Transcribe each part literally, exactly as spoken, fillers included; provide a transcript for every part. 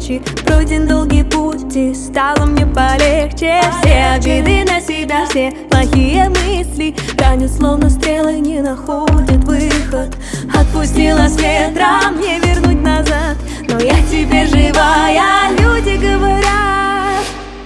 ночи, пройден долгий путь, и стало мне полегче. Все обиды на себя, все плохие мысли ранят, словно стрелы, не находят выход. Отпустила с ветром, не вернуть назад, но я теперь живая. Люди говорят,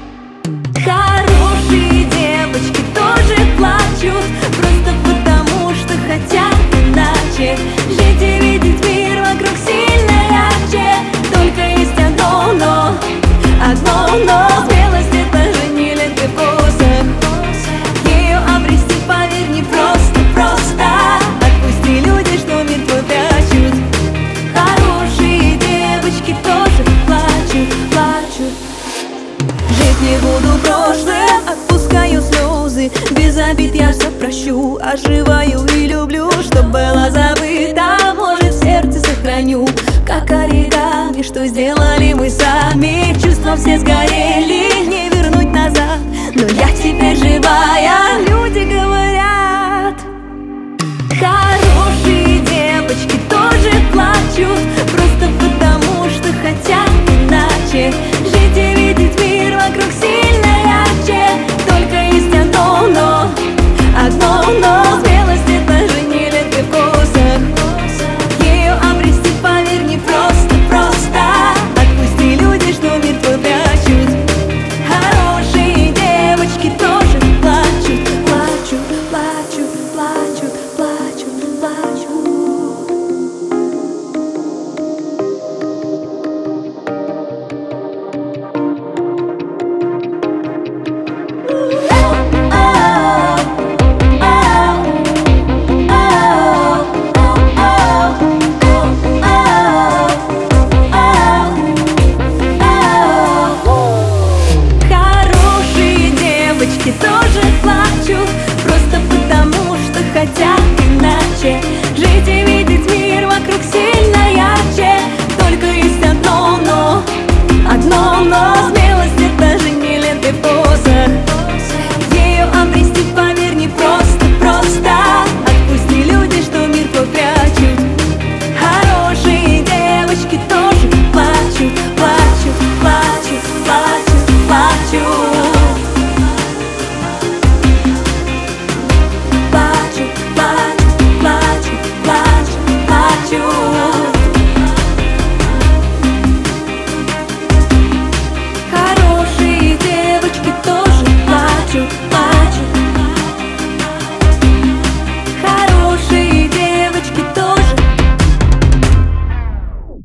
хорошие девочки тоже плачут, просто потому что хотят иначе жить и видеть мир вокруг сильно ярче. Только есть одно но, одно но. Смелость — это же не легкий посох, ее обрести, поверь, не просто, просто. Отпусти, люди, что мир твой прячут. Хорошие девочки тоже плачут, плачут. Жить не буду прошлым, отпускаю слезы. Без обид я все прощу, оживаю и люблю. Что было забыто, может, в сердце сохраню. Как оригами, что сделали мы сами. Чувства все сгорели, не вернуть назад, но я теперь живая. Люди говорят, хорошие девочки тоже плачут, просто потому что хотят иначе жить и видеть мир вокруг сильно ярче. Только есть одно но, одно но. Смелость — это же не легкий посох, ее обрести, поверь, не просто, просто. Отпусти, люди, что мир твой прячут. Хорошие девочки тоже плачут, плачут, плачут, плачут, плачут, плачут. Тоже плачут, просто потому что хотят иначе жить и видеть мир вокруг сильно ярче. Только есть одно но, одно но. Смелость — это же не легкий посох,